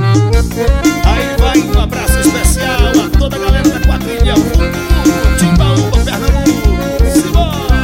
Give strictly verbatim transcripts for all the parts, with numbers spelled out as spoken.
Aí vai um abraço especial a toda a galera da quadrilha Futuro, Timbaúba, Pernambuco. Simbora!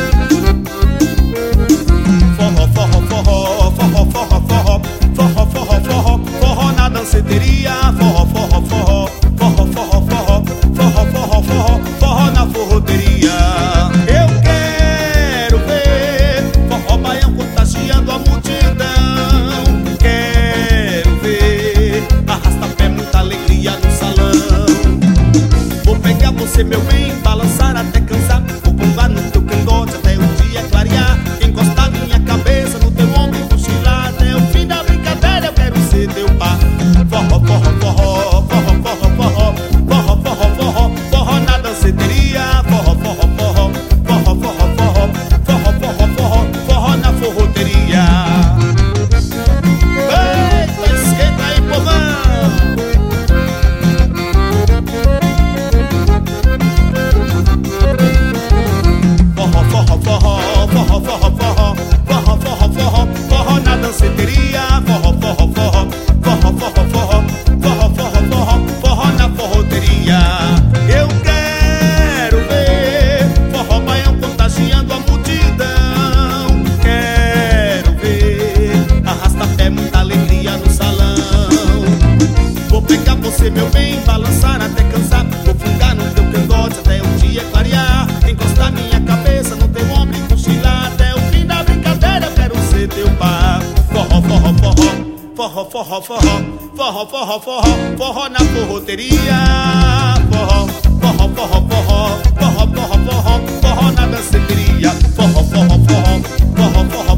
Forró, forró, forró, forró, forró, forró, forró, forró, forró, forró na danceteria. Forró, forró, forró, forró, forró, forró, forró, forró, forró, forró na forroteria. Eu quero ver forró baião contagiando a multidão. Quero ver arrasta-pé, muita alegria no salão. Vou pegar você, meu bem, balançar até cansar. Vou pular no teu cangote até o dia clarear. Encostar minha cabeça no teu ombro e cochilar. Até o fim da brincadeira eu quero ser teu par. Forró, forró, forró, forró, forró, forró, forró, forró, forró, forró na danceteria. Forró, forró, forró, forró, forró, forró, forró, forró, forró, forró na forroteria. Eita, esquenta aí, povão! Forró, forró, forró, forró, forró, forró, forró, forró, forró, forró na danceteria. Forró, forró, forró, forró, forró, forró, forró, forró, forró, forró na forroteria. Eu quero ver forró baião contagiando a multidão. Quero ver arrasta-pé, muita alegria no salão. Vou pegar você, meu bem, balançar até cansar. Vou fungar no teu cangote até o dia clarear. Encostar minha cabeça no teu ombro e cochilar. Até o fim da brincadeira eu quero ser teu par. Forró, forró, forró, forró, forró, forró, forró, forró, forró, forró na forroteria. Forró, forró, forró, forró, forró, forró, forró, forró na danceteria. Forró, forró, forró, forró, forró,